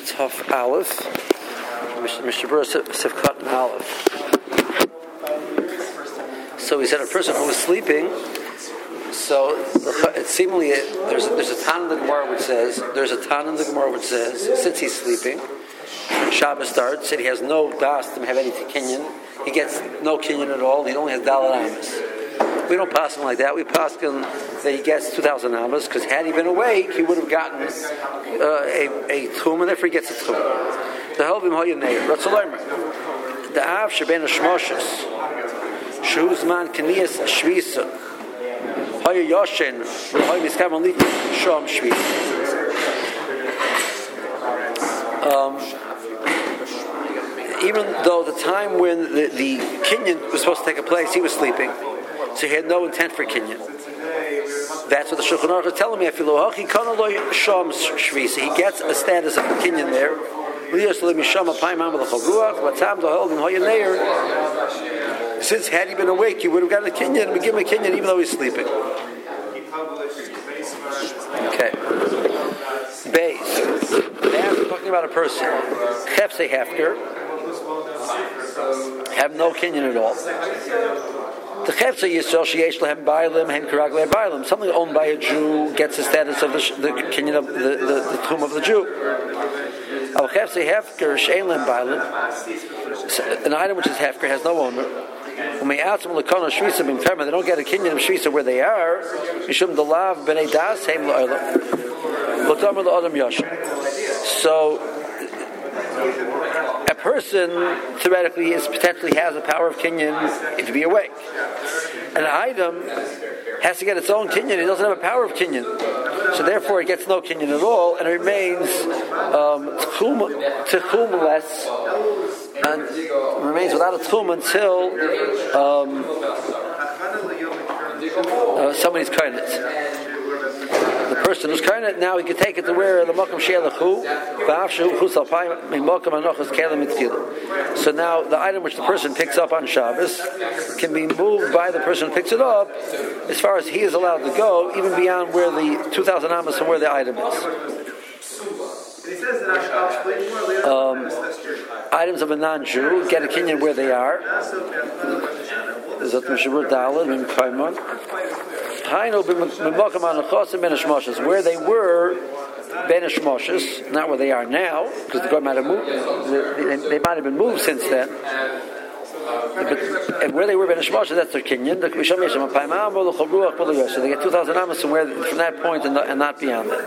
Tough Aleph, Mishabura Sifkat and Aleph. So he said a person who was sleeping. So it seemingly there's a Tan in the Gemara which says since he's sleeping, when Shabbos starts and he has no das to have any kinyan, he gets no kinyan at all. He only has daled amas. We don't pass him like that. We pass him that he gets 2,000 amas because had he been awake, he would have gotten a tum, and therefore he gets a tum. The helvim hoyanei ratzolaimer. The av sheben hashmoshes shuzman knias shvisa hoya yoshen hoya miskam alik shom shvisa. Even though the time when the kinyan was supposed to take place, he was sleeping. So he had no intent for kinyan. That's what the Shulchan Aruch is telling me. He gets a status of kinyan there. Since had he been awake, he would have gotten a kinyan. We give him a kinyan even though he's sleeping. Okay. Base. Now we're talking about a person. Chefse hefker. Have no kinyan at all. The Chefza Yisrael Sheyesh Lehem Bailim Hen Karag Lehem Bailim. Something owned by a Jew gets the status of the kinyan of the tomb of the Jew. Al Chefza Hefker Shein Lehem Bailim. An item which is Hefker has no owner. When we ask them Lekona Shvisa Bim Ferma, they don't get a kinyan of Shvisa where they are. Mishum Dalav Bnei Das Heim La'olam. L'Tomer L'Odam Yoshem. So a person theoretically potentially has the power of kinyan to be awake. An item has to get its own kinyan. It doesn't have a power of kinyan, so therefore it gets no kinyan at all, and it remains tchum-less, and remains without a tchum until somebody's kindness. The person who's kind of now he can take it to where the makam she'elachu, v'afshu chusal min makam anochas kelim mitkilu. So now the item which the person picks up on Shabbos can be moved by the person who picks it up as far as he is allowed to go, even beyond where the 2,000 amas from where the item is. Items of a non-Jew get a kinyan where they are. Zot Mishabur Daled min Kaimon. Where they were Ben Hashmoshes, not where they are now, because the God might have moved. They might have been moved since then. And where they were Ben Hashmoshes, that's their kinyan. So they get 2,000 amas from that point and not beyond that.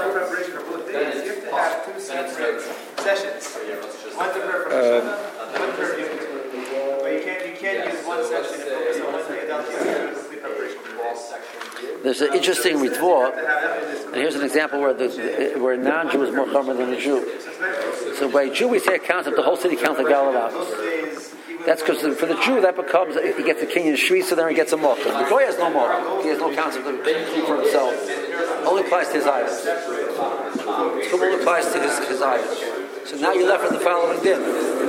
You can't use one section. There's an interesting mitzvah, and here's an example where a non-Jew is more chomer than a Jew. So by Jew we say a concept, the whole city counts like Galavat. That's because for the Jew that becomes, he gets a kinyan shvi, so then he gets a mocha. The Goy has no mocha. He has no concept of for himself. Only applies to his items. It only applies to his items. So now you're left with the following din.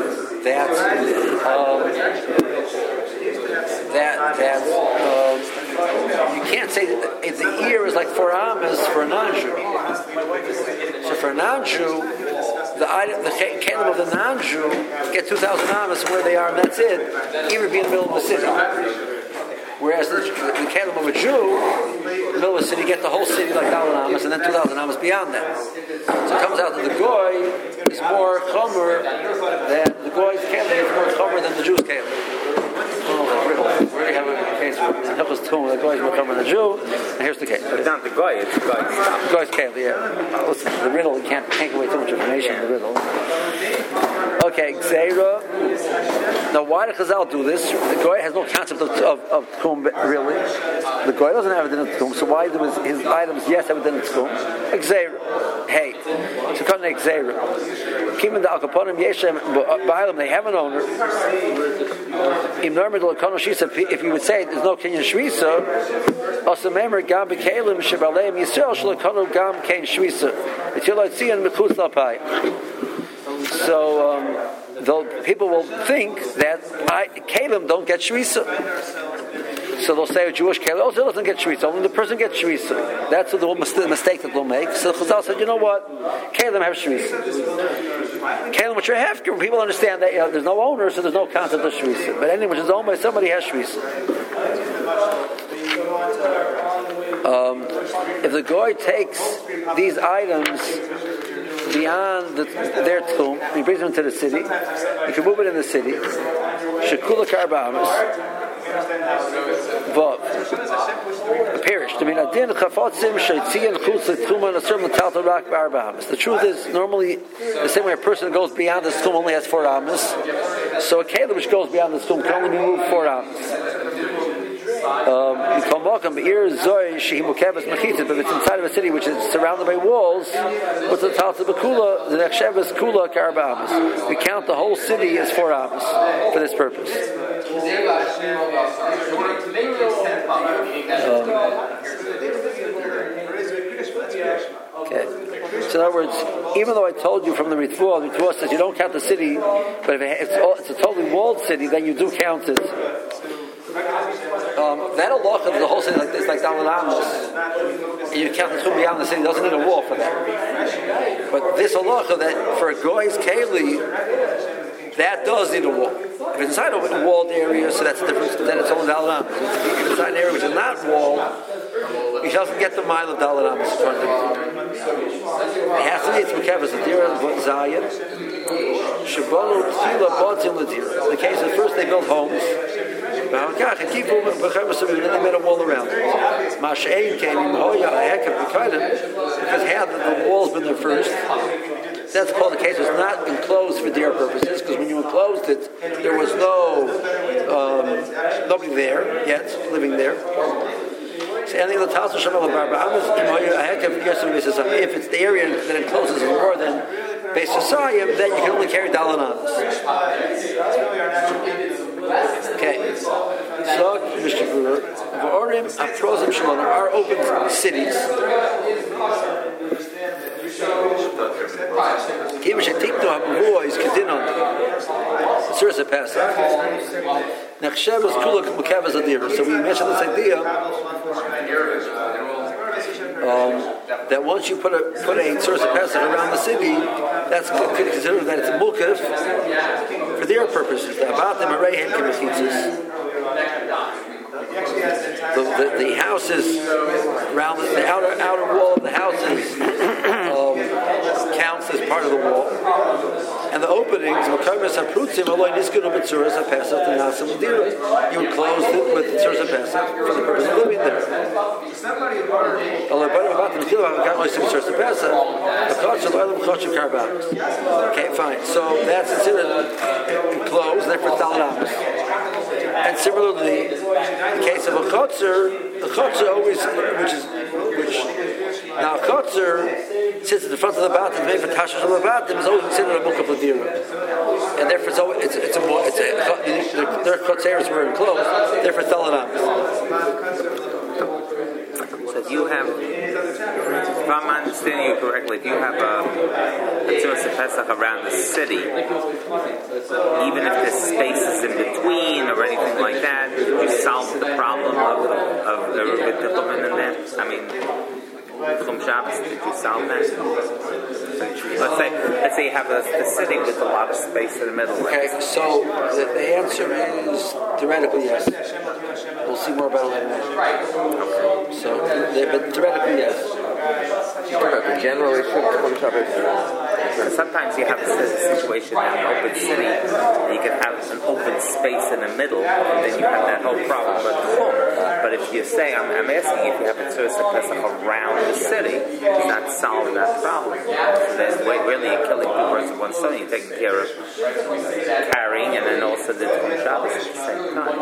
You can't say that if the ear is like 4 amas for a non-Jew. So for a non-Jew, the kelim of the non-Jew get 2,000 amas where they are, and that's it. Even be in the middle of the city. Whereas the kelim of a Jew, in the middle of the city, get the whole city like 1,000 amas, and then 2,000 amas beyond that. So it comes out that the goy is more chomer than the goy's kelim is more chomer than the Jew's kelim. Where you have a case where the Hilchos Tum, the Goy is more chomer than the Jew, and here's the case. But it's not the Goy, it's the Goy. The Goy's kelim, yeah. Listen, the riddle, you can't take away too much information in the riddle. Okay, Gzeira. Now, why did Chazal do this? The Goy has no concept of Tum, really. The Goy doesn't have a din of Tum, so why do his items, yes, have a din of Tum? Gzeira. Hey. So come to Gzeira. Kimin the Alkaponim Yeshem Ba'alim, they have an owner. If you would say there's no kinyan shvisa, also remember gam b'kelim shebaleim Yisrael shalakonu gam kein shvisa. Until I see in mechutz lapai. So people will think that kelim don't get shvisa. So they'll say a Jewish Kalim also doesn't get Shmisa. Only the person gets Shmisa. That's the mistake that they'll make. So Chazal said, you know what? Kalim have Shmisa. Kalim which are hefker. People understand that there's no owner, so there's no concept of Shmisa. But anything which is owned by somebody has Shmisa. If the goy takes these items beyond their tomb, he brings them to the city, he can move it in the city. Shekula Karbamas. Vav. Perished. The truth is, normally, the same way a person goes beyond the tomb only has 4 amas. So a kelim which goes beyond the tomb can only be moved 4 amas. But if it's inside of a city which is surrounded by walls, what's the Talta Bakula? The Nechshev is Kula Karba Amas. We count the whole city as 4 amas for this purpose. Okay. So in other words, even though I told you from the Ritvuah says you don't count the city, but if it's a totally walled city, then you do count it. That halacha, the whole city like this, like Daled Amos, and you count the tomb beyond the city, doesn't need a wall for that. But this halacha that for a goy's keli, that does need a wall. If it's inside a walled area, so that's different. Then it's only Daled Amos. If it's inside an area which is not walled, he doesn't get the mile of Daled Amos in front of him. It has to be it's Mekevas Adira Zayin. Shabbalu Tfila Botzim Ladira. The case is first they built homes. And they made a wall around it. Mash'ein came in Hoya Hekav because had the wall's been there first. That's called the case. It was not enclosed for deer purposes, because when you enclosed it, there was nobody there yet living there. So anything the Talmud Shamal if it's the area that encloses more than Beis Yisayim, then you can only carry Daled Amos. Okay. So, Mr. Brewer, V'orim Aprozim Shalom are open cities. Kim Shetikno HaBuah is Kedinon. Surah Pesach. Nechshev is Kulak Mekevas Adira. So we mentioned this idea that once you put a source of Pesach around the city, that's considered that it's a mukaf for their purposes. The houses around the outer wall of the houses counts as part of the wall, and the openings you enclosed it with the source of Pesach for the purpose of living there. Okay, fine. So that's considered enclosed, therefore Daled Amos. And similarly, in the case of a chotzer always, now a chotzer sits at the front of the batim, made for tashash of the batim, is always considered a mukaf l'dira, and therefore their chotzeres were enclosed, therefore Daled Amos. So if you have, if I'm understanding you correctly, if you have a Tzurah Pesach around the city, even if there's spaces in between or anything like that, you solve the problem of the Rebbeinu in there? I mean, Chum Shabbos, did you solve that? Let's say you have the city with a lot of space in the middle. Okay, so the answer is theoretically yes. We'll see more about it later. Okay. So, but theoretically yes. Generally, sometimes you have a situation in an open city, you can have an open space in the middle, and then you have that whole problem with the home. But if you say, I'm asking if you have a Tzurah Pesach around the city, it's not solving that problem. So then really you're killing two birds with one stone. You're taking care of carrying and then also the Chum Shabbos at the same time.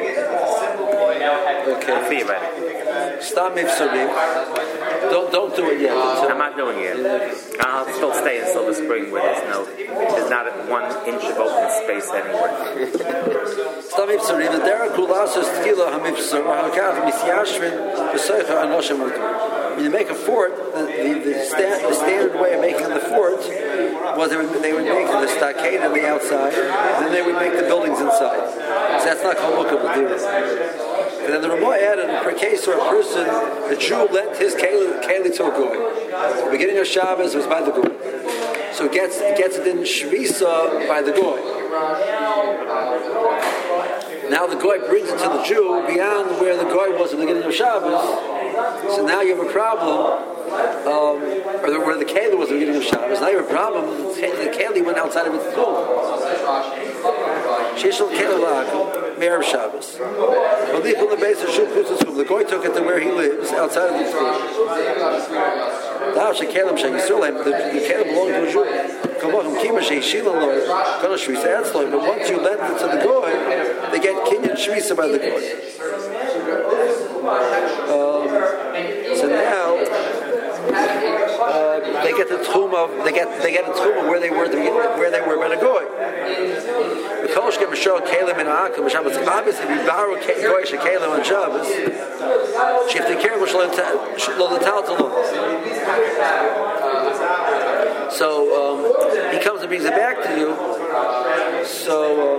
Okay. Theoretically. Stop mifsarim. Don't do it yet. I'm not doing it. I'll still stay in Silver Spring where there's not 1 inch of open space anywhere. Stop mifsarim. The derek kulasas tefillah hamifsar hakav misyashrin b'soicha anoshim. When you make a fort, the standard way of making the fort was they would make the stockade on the outside, and then they would make the buildings inside. So that's not called mukaf l'dira. And then the Ramah added, per case where a person, a Jew lent his keli to a goy. The beginning of Shabbos was by the goy. So it gets it in Shvisa by the goy. Now the goy brings it to the Jew beyond where the goy was at the beginning of Shabbos. So now you have a problem, or where the keli was at the beginning of Shabbos. Now you have a problem. The keli went outside of its tomb. Sheshel keli Me'er Shabbos. The goy took it to where he lives, outside of the school. The kelim belonged to a Jew. But once you lend it to the goy, they get kinyan shvisa by the goy. So now they get the tchum of where they were by the goy. The Kolosh get Mishal Kalim in Akum Shabbos. Obviously, we borrow Goyish Kalim on Shabbos. She have to care what she'll tell to look. So he comes and brings it back to you. So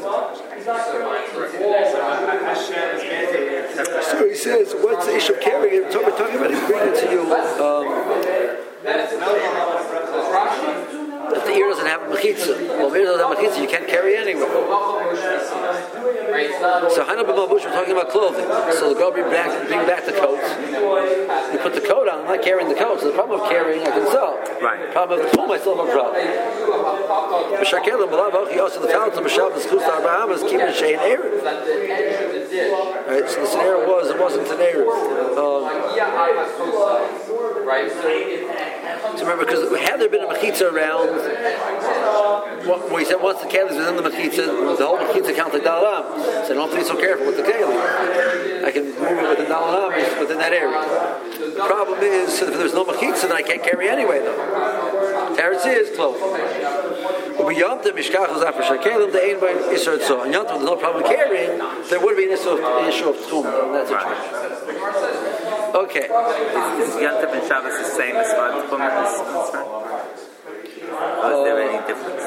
he says, what's the issue of carrying it? We're talking about him bringing it to you. If the ear doesn't have a mechitza, well, if the ear doesn't have a mechitza, you can't carry it anyway. So Hana B'Malbush, we're talking about clothing. So the girl bring back the coat. You put the coat on, I'm not carrying the coat. So the problem of carrying, I can sell. Right. The problem of the tomb, I still have a problem. Right, so the scenario was, it wasn't an Erev. So remember, because had there been a mechitza around, we said once the keli is within the mechitza, the whole mechitza counts like dalam. So I don't have to be so careful with the keli. I can move it within dalam within that area. The problem is, if there's no mechitza, then I can't carry anyway, though. Teretz is clothing. And Yom Tov, there's no problem carrying, there would be an issue of tum in that situation. Okay. Is Yom Tov and Shabbos the same as far as tum is concerned? Or is there any difference?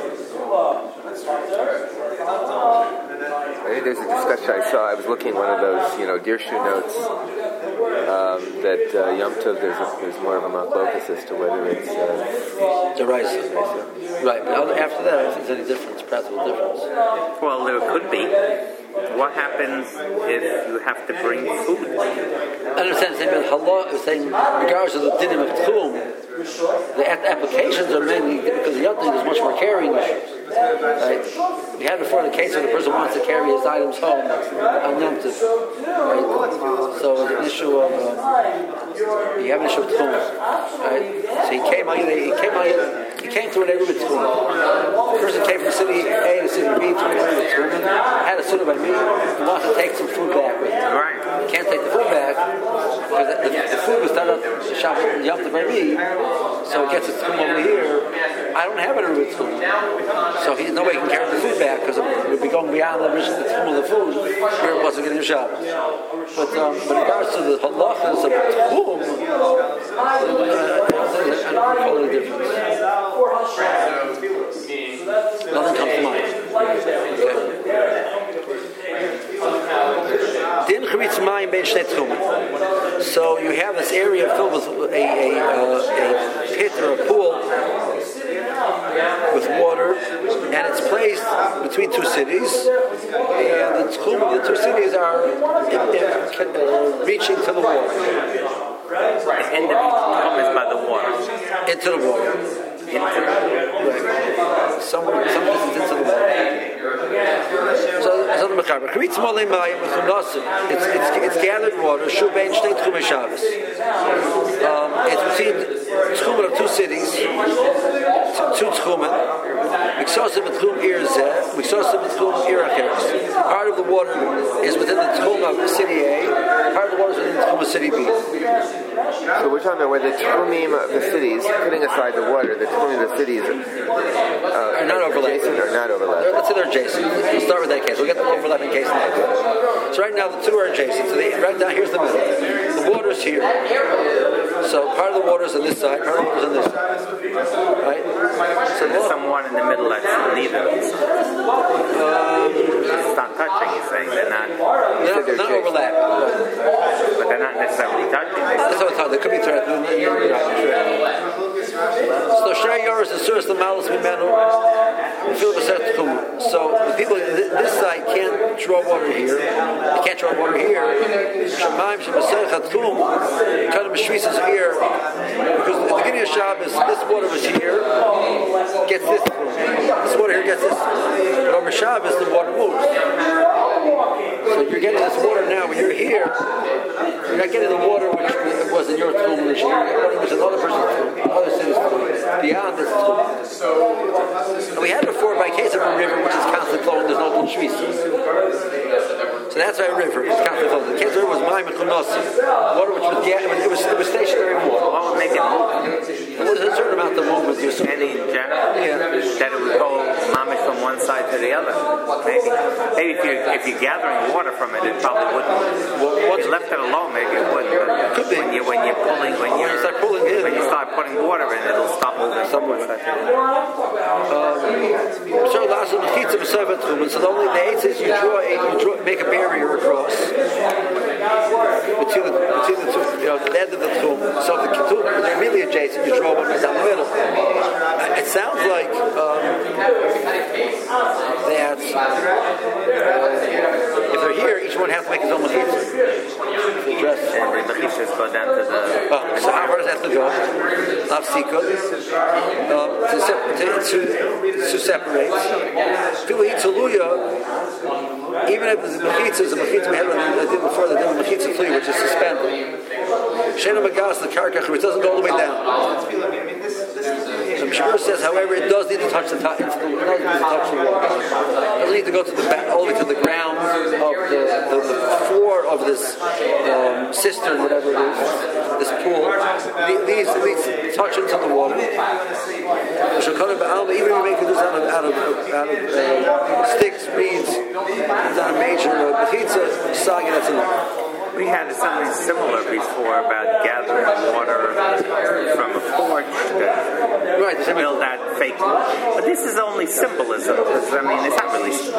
I think there's a discussion I saw. I was looking at one of those, Dirshu notes that Yom Tov there's more of a machlokas as to whether it's the rice. Right, but after that, I don't think there's any difference, practical difference. Well, there could be. What happens if you have to bring food? I understand saying regardless of the dinim of Tchum, the applications are mainly because the Yom Tov there's much more carrying issues. Right? We had before the case where the person wants to carry his items home on Yom Tov. Right? So it's an issue of you have an issue of Tchum. Right? So he came to an area with Tchum. The person came from city A to city B to an area with Tchum, had a sunnah by me, he wants to take some food back with him. Right. He can't take the food back because the food was done at Shabbat Yom Tov by me, so it gets its Tchum over here. I don't have it in with Tchum. So nobody can carry the food back because it would be going beyond the Tchum of the food where it wasn't getting Shabbat. But in regards to the halachas of Tchum, I don't call it a difference. Nothing comes to mind. Din charitz mayim ben shnei tchumim. So you have this area filled with a pit or a pool with water, and it's placed between two cities. And the tchum of the two cities are reaching to the water. The end of the tchum is by the water. Into the water. Some distance into the water. It's gathered water. It's between tchumen of two cities, two tchumen. Part of the water is within the tchum of city A. Part of the water is within the tchum of city B. So we're talking about where the tchumim of the cities, putting aside the water, the tchumim of the cities are not overlapping. Adjacent or not overlapping. Let's say they're adjacent. We'll start with that case. We'll get the overlapping case next. So right now the two are adjacent. So right now here's the middle. The water's here. So part of the water's on this side, part of the water's on this side. Right? So there's someone in the middle that's leaving. It's not touching, you're saying. They're not overlap. But they're not necessarily touching. That's what they could be touching. So Shar Yoris is Suris the Malus Mimenu. So the people this side can't draw water here. They can't draw water here. Shemaim Shemasech Hatkum kind of Meshvis is here because at the beginning of Shabbos this water was here gets this. This water here gets this. But over Shabbos the water moves. So you're getting this water now. When you're here, you're not getting the water which was in your tomb. Which was another person's tomb, another city's tomb, beyond this tomb. And we had before by case of a river which is constantly flowing. There's no little trees. So that's why a river is constantly flowing. The case of the river was Maim Mechunosi, water which was it was stationary water. What would make it move? There was a certain amount of movement. Any in general? Yeah. That it would go mamish from one side to the other. Maybe if you're gathering water from it, it probably wouldn't. If you left it alone, maybe it wouldn't. But could be. When you start pulling in, when you start putting water in, it'll stop moving somewhere. So the only the eight is you make a barrier across between the two, the end of the tomb. So the tomb they're really adjacent. You draw one right down the middle. It sounds like that if they're here, each one has to make his own mechitza. And the mechitzas go down to the. So how far does that have to go? To separate. Even if the mechitza is a mechitza we had before, the mechitza flea, which is suspended. Shena Magas, the karkach, which doesn't go all the way down. So Mishmur says, however, it does need to touch the wall. It doesn't need to go to the back, all the way to the ground of the floor of this cistern, whatever it is, this pool. These touch into the water. Even if you make this out of sticks, reeds, it's not a major mechitza, saga, that's enough. We had something similar before about gathering water from a forge to build that fake. But this is only symbolism. Because, I mean, it's not really. If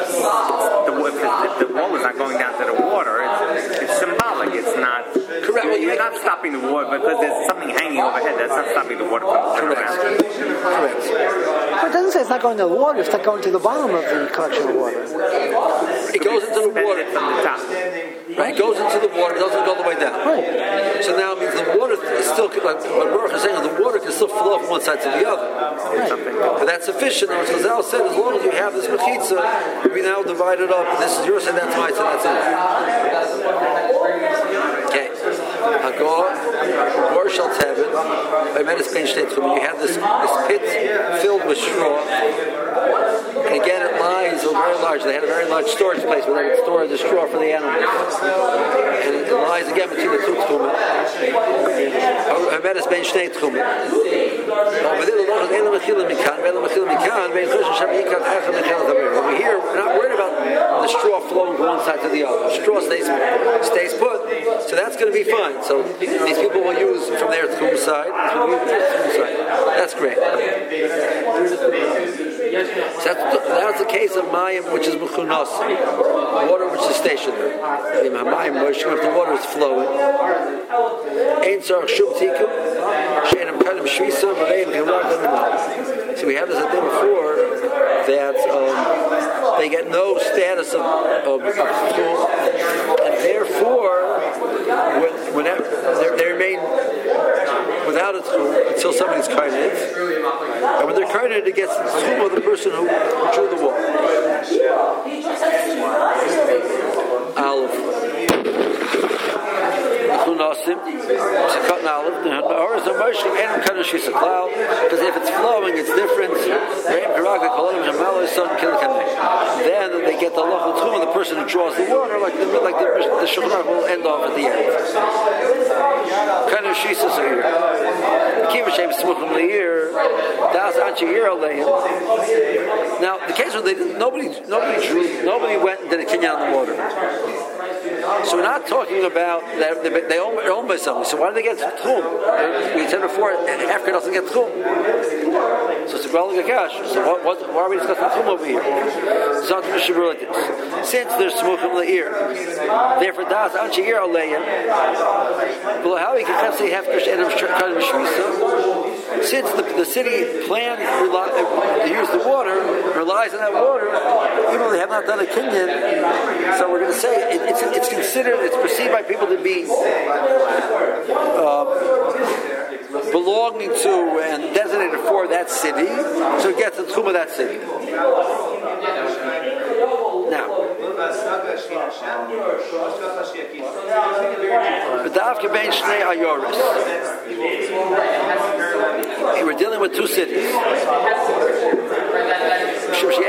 the wall is not going down to the water, it's symbolic. It's not. Correct. You're not stopping the water because there's something hanging overhead. That's not stopping the water from going around. Correct. But it doesn't say it's not going to the water. It's not going to the bottom of the collection of water. It goes into the water from the top. Right, it goes into the water, it doesn't go all the way down. Right. So now it means the water is still, like what Baruch is saying, the water can still flow from one side to the other. Right. But that's sufficient. As Chazal said, as long as you have this mechitza, we now divide it up. This is your side, that's my side, that's it. Okay. Hagor shall tevin. I meant it's bench state. You have this pit filled with straw. And again, it lies very large. They had a very large storage place where they would store the straw for the animals. And it lies again between the two tchumen. Hameres ben shnei tchumen. Over here, we're not worried about the straw flowing from one side to the other. The straw stays put. So that's going to be fine. So these people will use from their tchum side. That's great. So that's the case of mayim, which is mechunas, water which is stationary. Mayim, if the water is flowing, ain't tzarich shum tikum, she'enim kadim shvisa, v'reim k'mar v'nimah. So we have this idea before that they get no status of tchum, and therefore, whenever they remain without a tchum until somebody's kained, and when they're kained, it gets the tchum of the person who drew the wall. Aleph. Because if it's flowing, it's different. Then they get the lochel tchum, and the person who draws the water, like the shulchan will end off at the end. Kind of shisas are here. Now, the case where nobody went and did a kinyan on the water. So we're not talking about that they own by something. So why do they get tchum? We said before, Africa doesn't get tchum. So it's So why are we discussing Tum over here? Since there's Smuchim La'ir, therefore Das Anshir Aleim, how we can say Hefker Shedem Shkadim Shvisa. Since the city plans to use the water, relies on that water, even though they have not done a kinyan, so we're going to say it's considered, it's perceived by people to be belonging to and designated for that city, so it gets the tchum of that city. Now, we're dealing with two cities. So we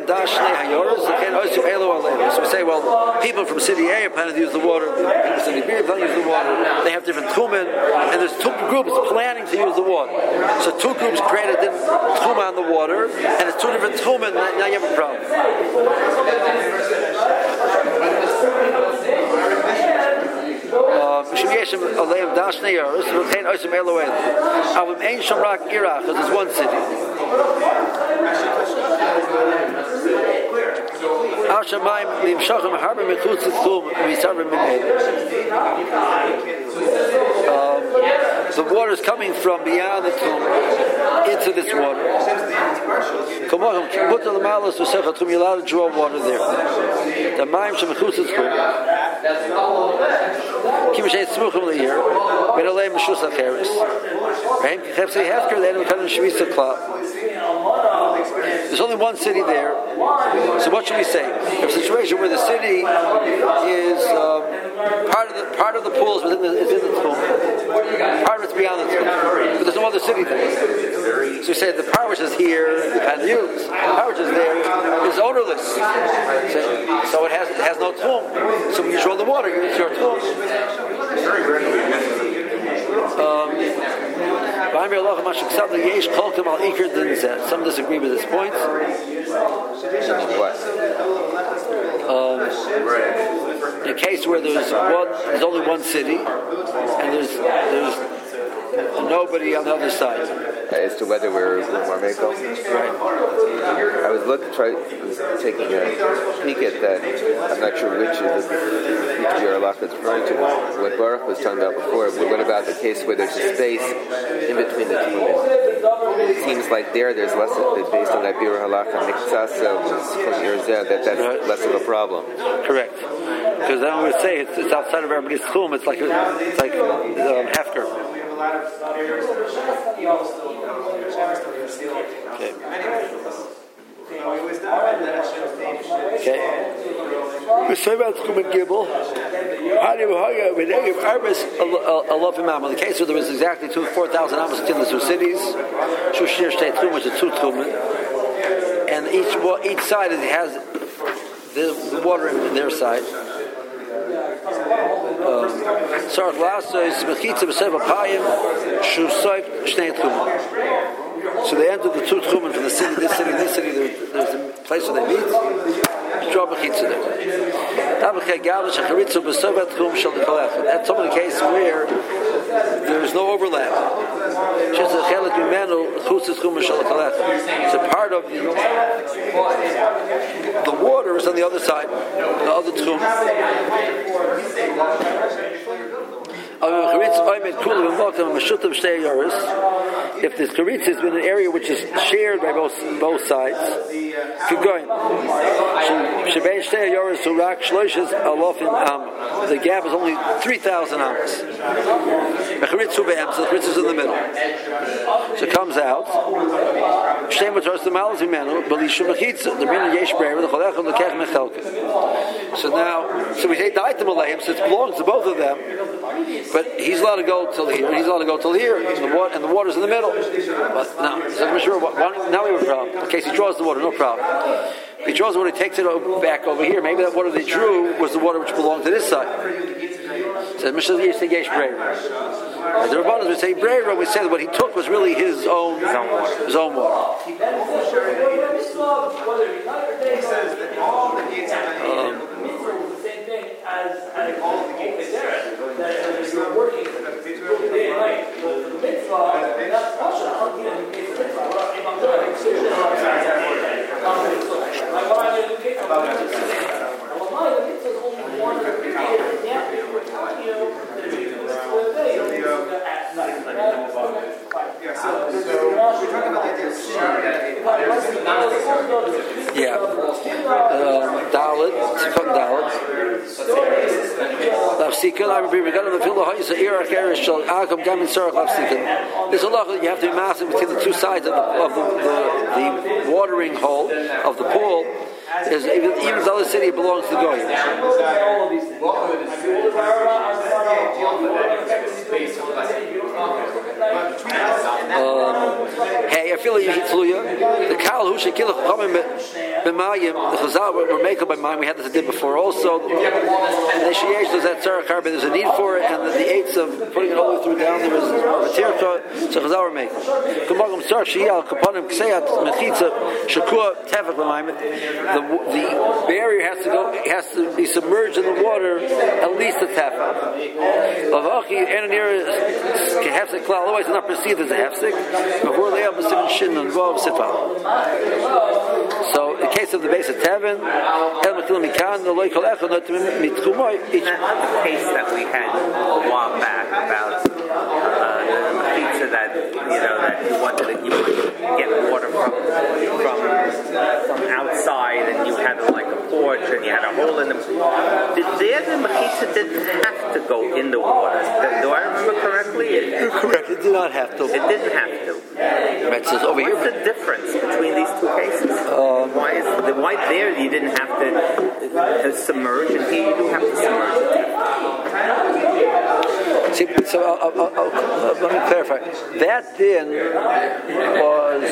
say, well, people from city A are planning to use the water, people from city B are planning to use the water, they have different tchumen, and there's two groups planning to use the water. So two groups created tchum on the water, and it's two different tchumen, now you have a problem. Because it's one city. The water is coming from beyond the tomb into this water. You're allowed to draw water there. The Maim Shemachus is good. Kimshay Smuchim Leir, Menalei Meshus Acheris. Rahim Kechefsei Hefker, they don't come in Shvisa Klap. There's only one city there. So what should we say? In a situation where the city is part of the pool is in the tomb, part of it's beyond the tomb, but there's no other city there. So we say the part which is here, the Panyus, the part which is there is ownerless. So it has no tomb. So when you draw the water, it's your tomb. Some disagree with this point. In a case where there's only one city, and there's nobody on the other side. As to whether we're Marmeko? Right. I was taking a peek at that. I'm not sure which Yerlach is referring to. What Baruch was talking about before, but what about the case where there's a space in between the two? It seems like there's less, based on that Biur Halacha, that's less of a problem. Correct. Because then we would say it's outside of everybody's tchum. It's like hefker. Okay. We say about Tchum and Gibel. In the case where there was exactly 4,000 amos between the two cities, Shushir Shtei Tchum, which is two Tchumen, and each side has the water in their side. So they entered the two tchumen from the city, this city, this city. There's a place where they meet. Draw mechitza there. That's some of the cases where there is no overlap. So part of the water is on the other side, the other tchum. If this charitz has been an area which is shared by both sides, keep going. The gap is only 3,000 amos. So the charitz is in the middle. So it comes out. So we say daitem aleim, so it belongs to both of them. But he's allowed to go till here, he's allowed to go till here, and the water's in the middle. But now we have a problem. In case he draws the water, no problem. If he draws the water, he takes it back over here. Maybe that water they drew was the water which belonged to this side. So Mishnah here say yesh breira. The Rabbanos would say breira. We say that what he took was really his own water. As all of the gateways there, that you're working day and night. The mitzvah, that's Pasha. If I'm doing There's a lot that you have to be massive between the two sides of the watering hole of the pool. Is even the other city belongs to Goyim. Hey, I feel like you should flew you. The Kal who should kill the Chazal were made by mine. We had this did before also. The Sheyesh does that Tzarech Harbe. There's a need for it, and the eights of putting it all the way through down. There was a tircha. So Chazal were made. Kumagam Tzarech Sheyal Kapanim Kseyat Mechitza Shakua Tevach B'Mayim. The barrier has to be submerged in the water at least a tefach. Lavachi Ananir Kehefsek Klal. Otherwise, it's not perceived as a hefsek. Before they have a certain shin and involved sitva. So, in the case of the base of Tevin, El Makilim Mikan, the Loikol Echad, not to Mitkumoy. Each case that we had a while back about the pizza that you wanted to get water from outside, and you had like a porch, and you had a hole in the. The mechitza didn't have to go in the water. Do I remember correctly? You're correct. It did not have to. It didn't have to. Right. So over What's the difference between these two cases? Why there you didn't have to submerge, and here you do have to submerge? See, so let me clarify. That din was.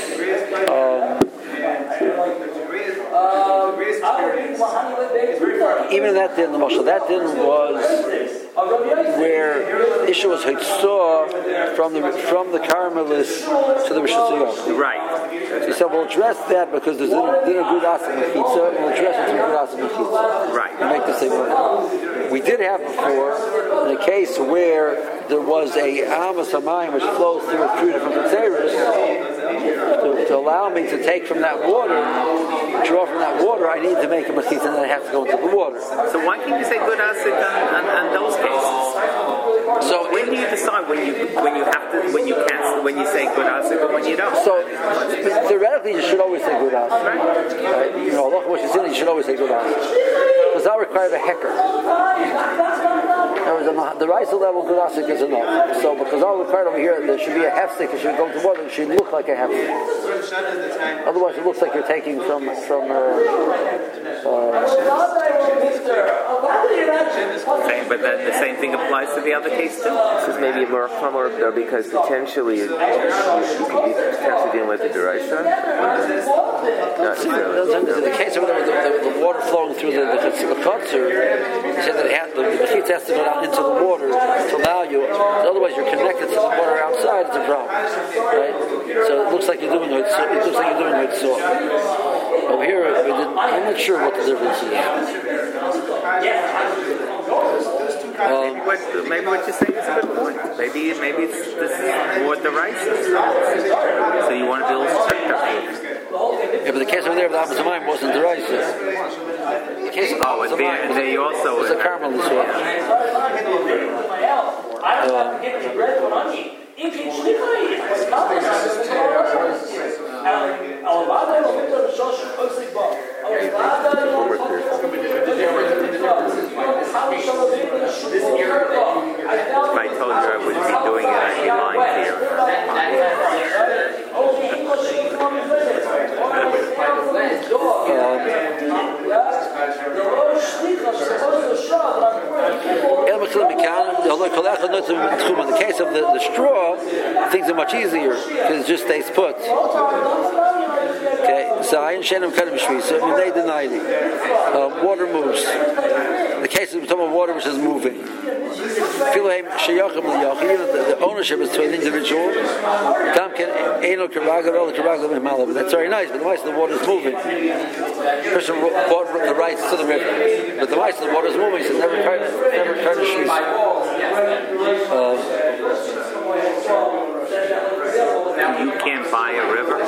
Even that din, the Moshe, that din was where the issue was Hitzah from the Carmelists to the Rosh Hashanah. Right. So he said, we'll address that because there's a good asa mechitza, we'll address it to a good asa mechitza. Right. And make the same one. We did have before in a case where there was a Amas Hamayim which flows through 3 different Ketzeros to allow me to take from that water, draw from that water, I need to make a mechitza and then I have to go into the water. So why can't you say good asik on those cases? So when do you decide when you say good asik or when you don't? So theoretically you should always say good asik. Right? You know, look what you said, you should always say good asik. Because that requires a hecker. The rice level good asik is enough. So because all required over here, there should be a hefsek, it should go to water, it should look like a hefsek. Otherwise it looks like you're taking from but then the same thing applies to the other case too. This is maybe more chamor though, because potentially you could be potentially dealing with the deraisa. The case of the water flowing through the kotzer, he said that the mechitza has to go down into the water to allow you. Otherwise, you're connected to the water outside. It's a problem, right? So it looks like you're doing it. So over here, I'm not sure what the difference is. Maybe what you're saying is a good point. Maybe this is more the rice. So you want to be a little stricter. Yeah, but the case over there of the Abbas Hamayim wasn't the rice. The case of the Abbas Hamayim there you also was a Carmelist one. If I told you I wouldn't be doing it, I'd be lying to you. In the case of the straw, things are much easier because it just stays put. Okay, so I ain't so they denied it. Water moves. In the case of water which is moving. The ownership is to an individual. But that's very nice, but the mice of the water is moving. The person bought the rights to the river, but the mice of the water is moving, so never turn the shoes. You can't buy a river?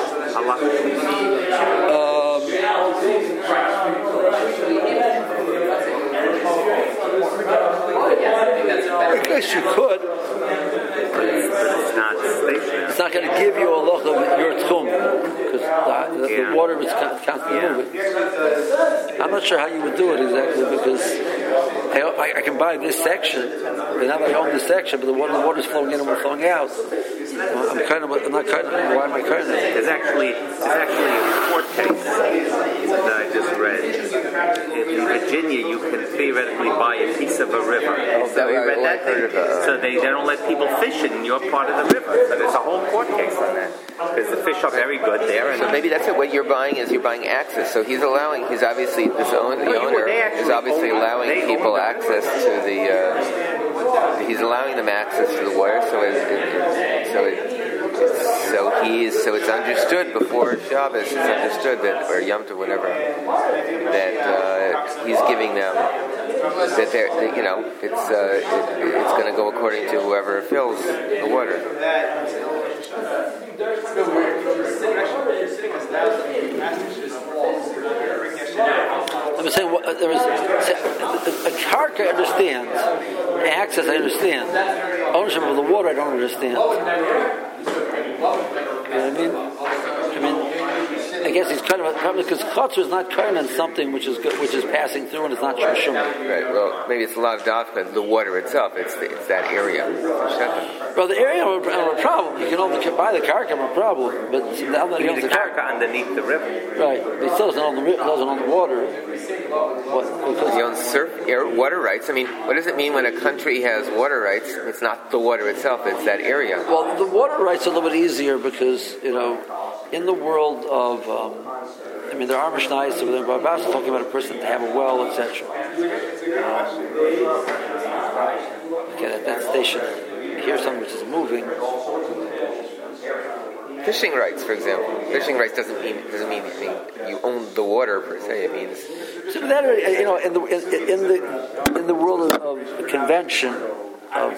I guess you could. It's not stationary. It's not going to give you a look of your tchum because the water is constantly moving. I'm not sure how you would do it exactly because I can buy this section, but now I own this section, but the water's flowing in and we're flowing out. I'm not kind of. Why am I kind of? There's actually a court case that I just read. In Virginia, you can theoretically buy a piece of a river. So you read that thing? So they don't let people fish in your part of the river. So there's a whole court case on that. Because the fish are very good there. And so maybe that's it. What you're buying is you're buying access. So he's obviously, the owner is obviously allowing people access to the, he's allowing them access to the water, so it's understood before Shabbos, it's understood that, or Yom Tov, whatever, that he's giving them, that they're, it's going to go according to whoever fills the water. I'm saying a karka I understand, access I understand, ownership of the water I don't understand. You know what I mean? I guess he's kind of a problem because Chotzer is not kind on something which is passing through and it's not Shum. Right. Well, maybe it's a lot of dafka. The water itself, it's that area. Well, the area is a problem. You can only buy the karka, no problem. But the karka underneath the river. Right. But he still doesn't own the river. Doesn't own the water. He owns water rights. I mean, what does it mean when a country has water rights? It's not the water itself. It's that area. Well, the water rights are a little bit easier because in the world of, there are Mishnayos, so they're talking about a person to have a well, etc. At that station, you hear something which is moving. Fishing rights, for example. Fishing rights doesn't mean you own the water per se. It means so that in the world of convention of.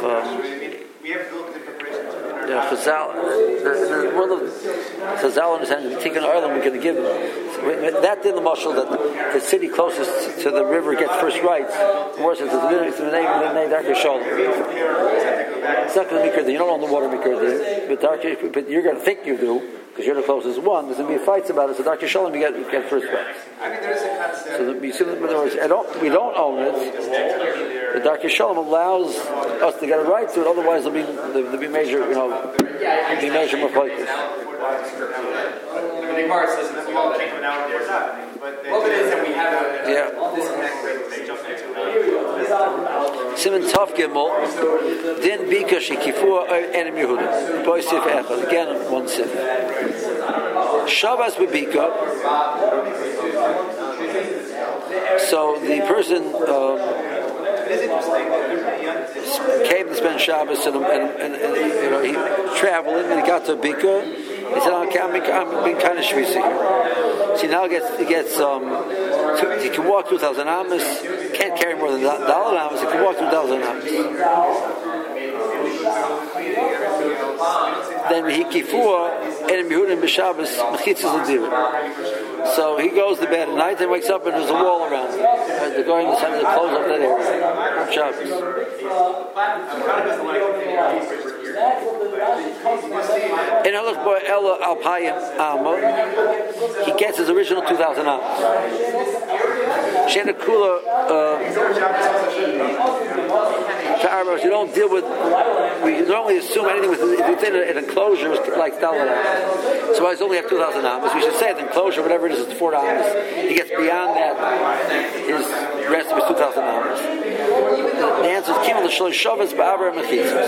Chazal, the world of Chazal understanding, we take an island, we're going to give that in the mashal that the city closest to the river gets first rights. Worse, it's the name Darkei Shalom. It's not going to be you don't own the water maker, but you're going to think you do because you're the closest one. There's going to be fights about it. So Darkei Shalom, you get first rights. So you see, in other words, we don't own it. The Darkei Shalom allows us to get a right to it. Otherwise, there'll be major, major machlokas. The Gemara says that we all can't come out there, but it is that we have a disconnect with they jump into. Simon Tov Gimel Din Bika Shekifua Enem Yehuda Boisif Echad again one sif Shabbos Bebika. So the person came to spend Shabbos and he traveling and he got to Bika. He said, I'm being kind of shvisa here. See, now he gets he can walk 2,000 amas, can't carry more than $1 amas, he can walk 2,000 amas. Then he kifua and Yehudim b'Shabbos mechitzas l'dir. So he goes to bed at night and wakes up and there's a wall around him. The guy decided to close up that area on Shabbos. In Ella Alpayim Amma, he gets his original 2,000 amas. Shenakula you don't deal with. We normally assume anything within an enclosure is like $1. So I only have 2,000 amas. We should say the enclosure, whatever it is, it's $4. He gets beyond that, his rest of his 2,000 amas. The answer is Kimmel Shlosh Shabbos Ba'avar Mechitzos.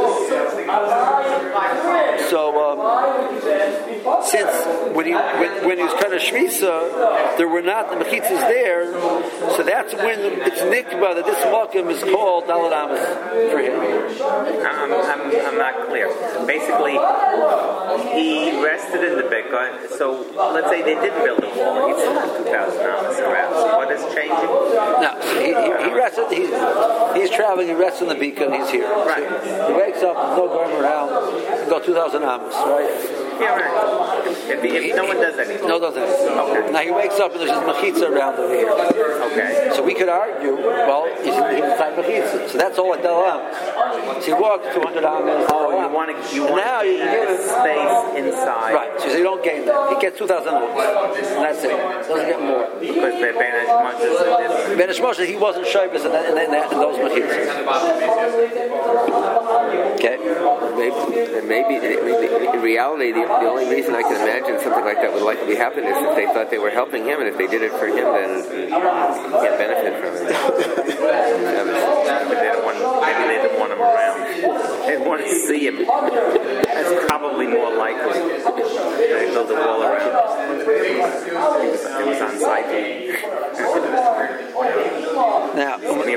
So since when he was kind of shvisa, there were not the mechitzas there, so that's when it's nikba that this malkim is called daled amas for him. I'm not clear. Basically, he rested in the Beka. So let's say they did build a wall, and he still had 2,000 amas around. So what is changing? No, he rested. He's traveling. He rests in the Beka, and he's here. Right. So he wakes up. There's no going around. Go 2,000 amas, right? carrying? If no one does anything. No one does anything. Okay. Now he wakes up and there's just mechitza around over here. Okay. So we could argue, well, he's inside mechitza. So that's all like Dalam. So he walks 200 amas. Oh, you want now you give him space inside. Right. So you don't gain that. He gets 2,000 amas. And that's it. Doesn't get more. Because Ben Moshe, he wasn't shaybus in those mechitzas. Okay. Maybe in reality, the only reason I can imagine something like that would likely happen is if they thought they were helping him, and if they did it for him, then he can't benefit from it. Maybe they didn't want him around. They didn't want to see him. That's probably more likely. They built a wall around him. It was unsightly. Now,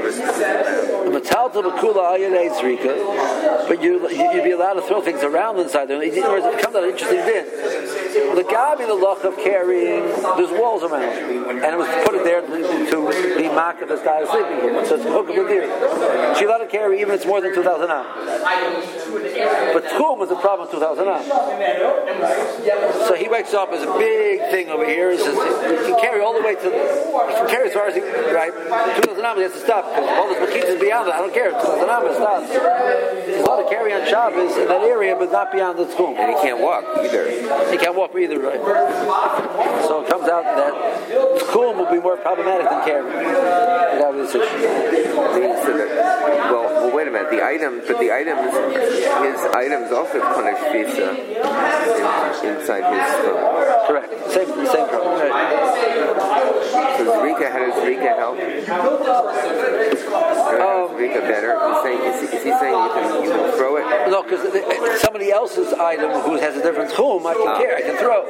but you'd be allowed to throw things around inside there. It comes out an interesting din. The gabi, the loch of carrying, there's walls around, and it was put there to be mocked if this guy is sleeping here. So it's a hook of a deer. She allowed to carry even if it's more than 2,000 am. But tchum was a problem with 2,000 am. So he wakes up as a big thing over here. He says he can carry all the way to. He can carry as far as he right. 2,000 am, he has to stop because all this mechitzas beyond that. I don't care. 2,000 am stops. There's a lot of carry on Shabbos in that area, but not beyond the tchum. And he can't walk either. He can't walk either, right? So it comes out that tchum will be more problematic than carry. This issue. Well, wait a minute. His items also punish visa inside his phone. Correct. Same problem. Right. So Zrika, how does Zrika help? Zrika better? Is he saying you can throw it? No, because somebody else's item who has a different tchum, I can carry, I can throw.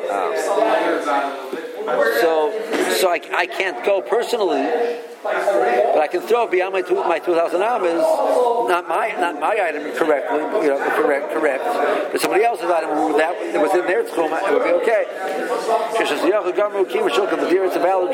So I can't go personally, but I can throw beyond my 2,000 amas. Not my item correctly, correct. But somebody else's item that was in their tchum, it would be okay. It's a valid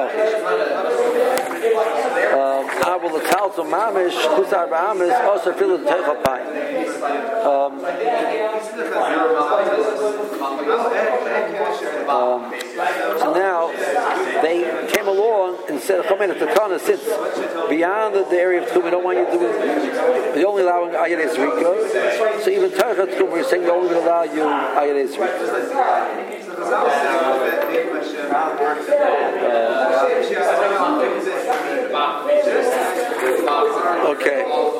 so now they came along and said, if the Kana sits beyond the area of tchum, we don't want you to do it. We're only allowing Ayadei Zrika. So even Tarchat tchum, we're saying we're only going to allow you Ayadei Zrika. Okay.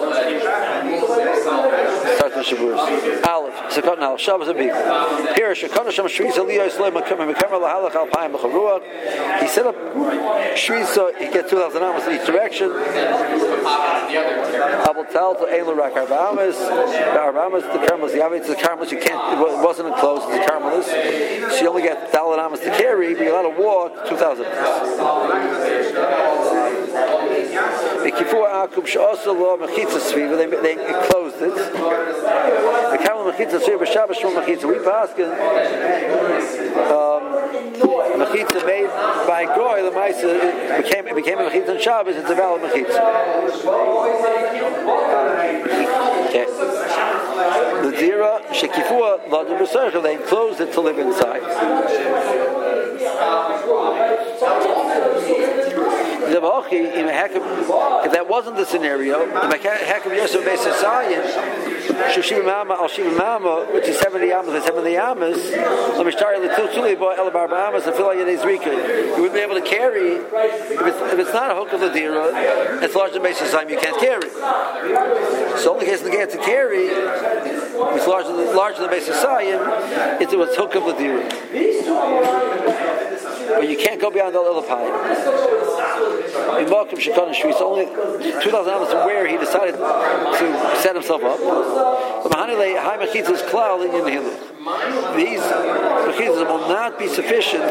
Start the Shavuos. Aleph. Sekot now. Shabbos and Bika. Here, Shekot Hashem Shvisa Liyos Leim Mekameh Lahalach Alpayim B'Charuach. He set up Shvisa. He gets 2,000 amas in each direction. Abel Tal to Eilu Rak Arba Amas. The Carmelis. The Avitz the Carmelis. You can't. It wasn't enclosed. It's a Carmelis. So you only get 1,000 amas to carry, but you're allowed to walk 2,000. They closed it. The Kamal Mechitza Sriva Shabbos Shmuel Mechitza. We paskin Mechitza made by Goy the Maisa it became a Mechitza on Shabbos. It's a valid Mechitza. Okay. The Zira Shekifua Ladu B'Sercha. They closed it to live inside. If that wasn't the scenario, which is 70 amas and 70 amas, you wouldn't be able to carry. If it's not a hook of the dira, it's larger than basis time, you can't carry. So only case in the game to carry, it's larger than basis time, it's hook of the dira. But you can't go beyond the little pie. In Malkum Shekon and Shvis, only 2,000 amas from where he decided to set himself up. These mechitzas will not be sufficient.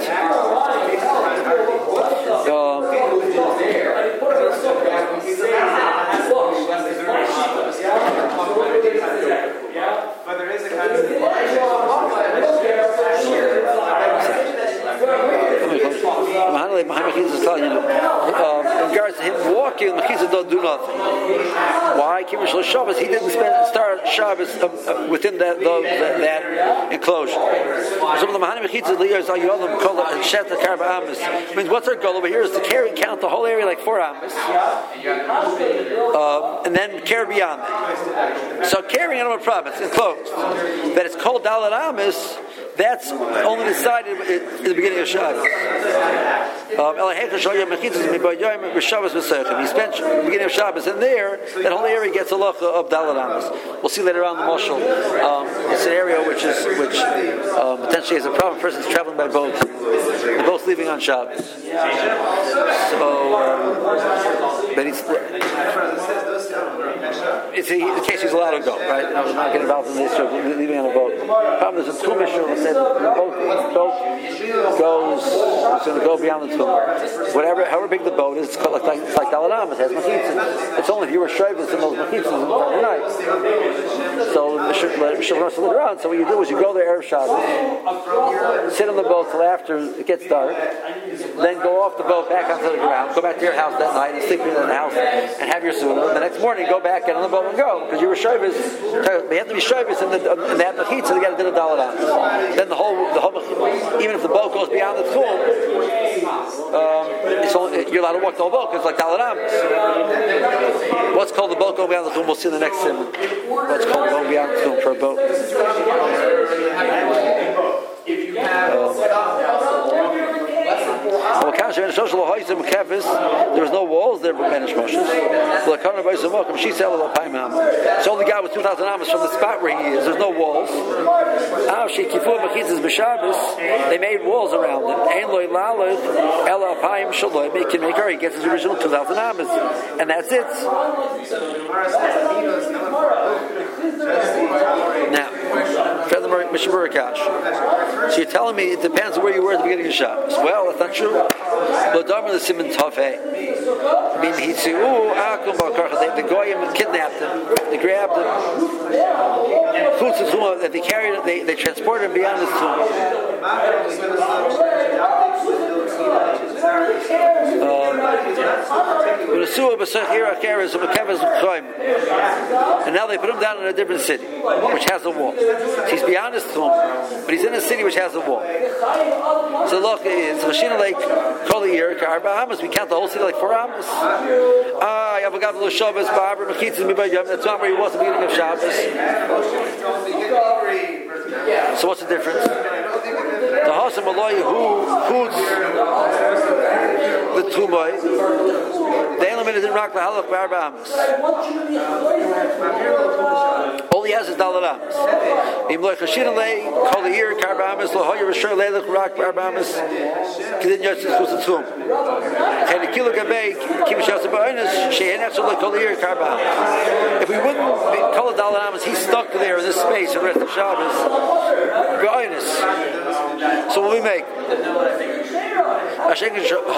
But there is a kind of in regards to him walking, Lucky and Mechitza don't do nothing. Why? He didn't start Shabbos within that enclosure. Some of the Mahani Mechitza Liyos Ayolim call it Sheta Karba Amis. Means what's our goal over here is to count the whole area like 4 Amis, and then carry beyond that. So carrying on a problem, it's enclosed. That it's called Dalet Amis. That's only decided in the beginning of Shabbos. He spent the beginning of Shabbos, and there, that whole area gets a loch of Dalet Amis. We'll see later on the Moshel. It's an area which potentially has a problem. A person's traveling by boat. They're both leaving on Shabbos. So, but it's the case he's allowed to go, right? We're not getting involved in this issue of leaving on a boat. The problem is a Tum issue that said the boat goes, it's going to go beyond the Tum. However big the boat is, it's like Dalet Amis, it has Mechitza. It's only if you were Shabbos in those Mechitzas on Friday night. So the Mishnah wants to look around. So what you do is you go there Erev Shabbos, sit on the boat till after it gets dark, then go off the boat back onto the ground, go back to your house that night and sleep in the house and have your sunnah. The next morning go back, get on the boat and go. Because you were Shabbos, they have to be Shabbos in that Mechitza, so they got to do the Dalet Amis. Then the whole even if the boat goes beyond the Tchum, you're allowed to walk the whole boat because it's like Dalet Amis. What's called the boat going beyond the Tchum, we'll see in the next sim. What's called going beyond the Tchum for a boat. There was no walls there for Benish Moshes. So the guy was 2,000 amas from the spot where he is. There's no walls. They made walls around him. He gets his original 2,000 amas, and that's it. Now, furthermore, Mishmurakash. So you're telling me it depends where you were at the beginning of Shabbos. Well, that's not true. The Goyim kidnapped him. They grabbed him. That they carried him. They transported him beyond his tomb. And now they put him down in a different city, which has a wall. So he's beyond his tomb, but he's in a city which has a wall. So look, it's Rashina Lake, Kol Year, Karba Amas. We count the whole city like 4 Amas. That's not where he was at the beginning of Shabbos. So what's the difference? The Hasam Aloy who foods the Tumai, they eliminated in Rak Lahalach Barba Amas. All he has is Dalet Amas. Imloy Chashinale, Kol Year, Karba Amas, Lohoyer Rishur Leilach Rak Barba Amas, Kedin Yotzis Kusatum. Kenikilo Gabay, Kimishas Ba'inus, Shehenach Shalak Kol Year, Karba Amas. If we wouldn't call it Dalet Amas, he's stuck there in this space for the rest of Shabbos. Ba'inus. So what we make? We don't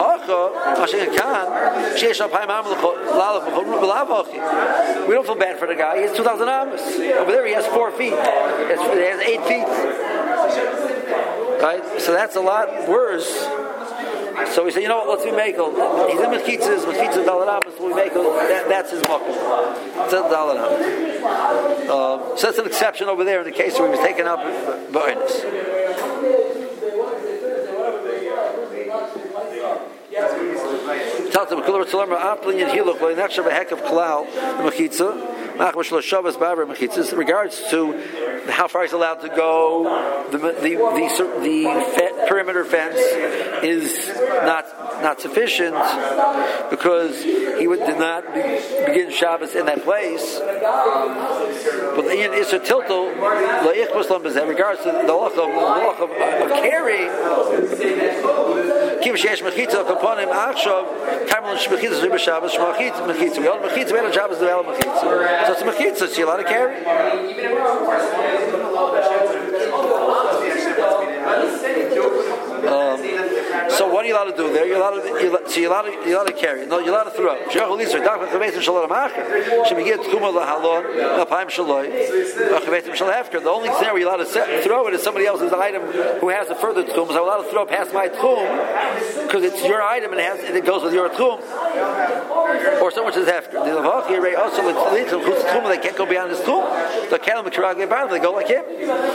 feel bad for the guy. He has 2,000 amas. Over there he has 4 feet. He has 8 feet. Right? So that's a lot worse. So we say, you know what, let's be Mekel. He's in Mechitza Dalet Amas, we Mekel, that's his Mokum. It's a Dalet Amas. So that's an exception over there in the case where he was taken up Ba'inus. Talk to him, regards to how far he's allowed to go, the perimeter fence is not sufficient because he did not begin Shabbos in that place. But in Isser Tiltel, in regards to the loch of carrying, Kim Sheesh Mechitza Kaponim Achshav Karmel Shmechitza Zubah Shabbos Shmechitza. We all Mechitza. We all Shabbos. We all Mechitza. So it's a Mechitza. So you're allowed to carry. So what are you allowed to do there? You're allowed to carry. No, you're allowed to throw. The only thing where you're allowed to throw it is somebody else's item who has a further tchum. So I'm allowed to throw past my tchum because it's your item and it goes with your tchum. Or someone says after. They can't go beyond his tchum. They go like him.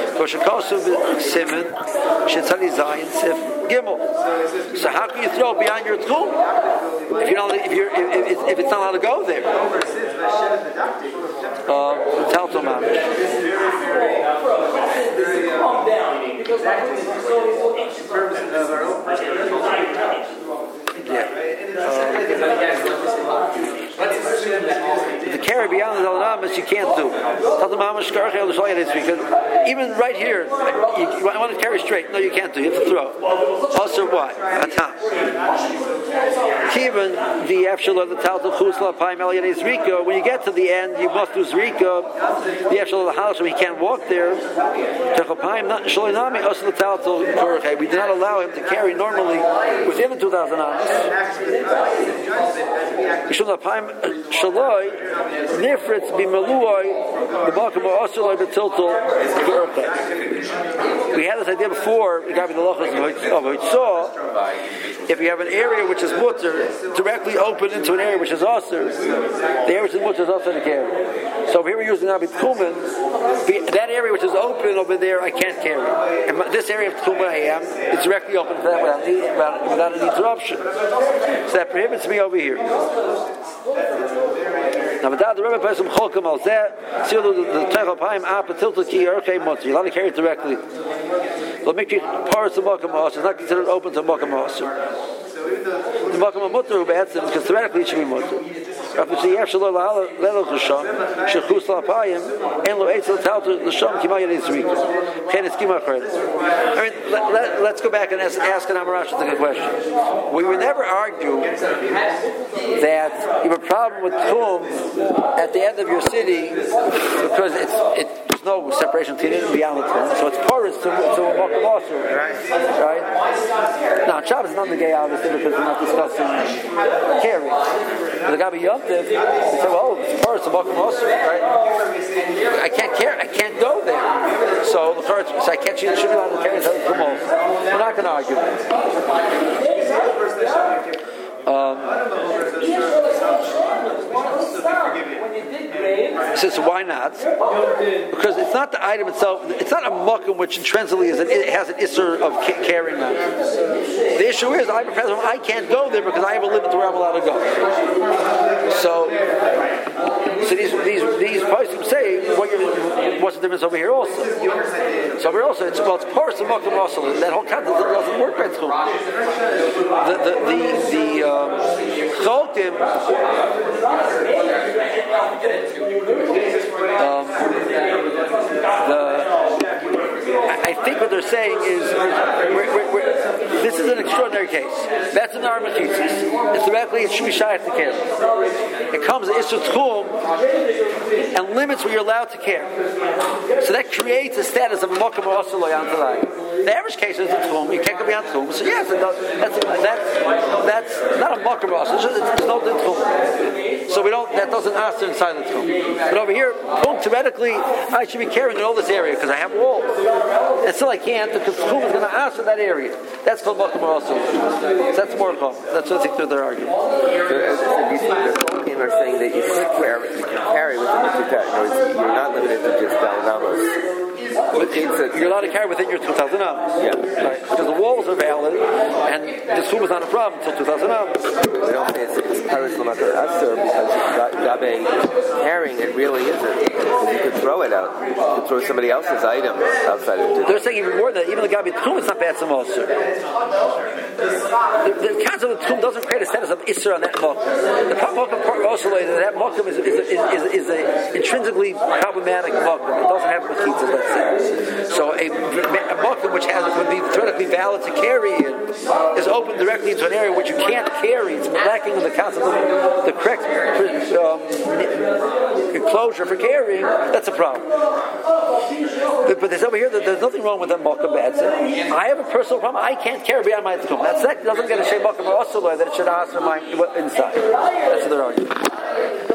So how can you throw beyond your tchum if it's not allowed to go there? The carry beyond the Dalanamas you can't do. Because even right here, you want to carry straight. No, you can't do. You have to throw. Also, what? Even the Efshel of the Talta Chusla Paim Eliyanes Rika, when you get to the end, you must do Zrika. The Efshel of the Halashim, he can't walk there. We do not allow him to carry normally within the 2,000 amas. We had this idea before. If you have an area which is mutter directly open into an area which is aser, the area which is mutter is also to carry. So here we're using Abit Kuman. That area which is open over there, I can't carry. And this area of Kuman I am, it's directly open to that without an interruption. So that prohibits me over here. Now, without the Rebbe Pesach Cholkem al Zeh, seal the Techel Paim Apa Tilta Ki Erkei Motzi. You're allowed to carry it directly. The Mikri Paras to Mokam Osir is not considered open to Mokam Osir. The Mokam Mutter who bets him because theoretically it should be Mutter. I mean, let's go back and ask an Amarash a good question. We would never argue that you have a problem with Tum at the end of your city because there's no separation between it and beyond the Tum, so it's porous to a Mokum Osir, right? Now, Shabbos is not the gay, obviously, because we're not discussing carrying. But the Gabi Yom Tov, they say, well, it's porous to Mokum Osir, right? I can't go there. So I can't should be allowed to carry it. We're not going to argue that. Says why not? Because it's not the item itself. It's not a mukum which intrinsically it has an isser of carrying on. The issue is I can't go there because I have a limit to where I'm allowed to go. So these poskim say what's the difference over here also? So over here also it's porous and mukum also. That whole concept doesn't work right through. The Cholkim. I think what they're saying is this is an extraordinary case. That's an armathesis. It's directly it should be shy to carry. It comes Isur Tchum and limits where you're allowed to carry. So that creates a status of a Mokum or Osir Lo Yantalai. The average case is a Tchum. You can't go beyond Tchum. So yes, that's not a Mokum or Osir. It's no Tchum. So that doesn't answer inside the Tchum. But over here, theoretically, I should be carrying in all this area because I have walls. And still I can't because Tchum is going to answer that area. That's called Mokum or Osir. So that's more common. That's what I think they're arguing. The team are saying that you can carry within the 2,000. You're not limited to just Dalanamas. You're allowed to carry within your 2,000 amas. Yeah. Right. Because the walls are valid, and the food was not a problem until 2,000 amas. They don't say it's Paris Lamata Asur because Gabe carrying it really isn't. Because you could throw it out. You could throw somebody else's item outside of it. They're saying even more than that. Even the Gabe Tchum is not bad some Osir. The concept of Tchum doesn't create a status of Isser on that Mokum. The problem of Osir is that Mokum is an intrinsically problematic Mokum. It doesn't have Mechitzas, let's say. So a Mokum which would be theoretically valid to carry is open directly into an area which you can't carry. It's lacking in the concept of the correct enclosure for carrying. That's a problem. But there's over here that there's nothing wrong with them Mokum Be'etzim. I have a personal problem. I can't carry beyond my Tchum. That's that doesn't get a Shei Mokum or Osaloi that it should ask for my inside. That's what they're arguing.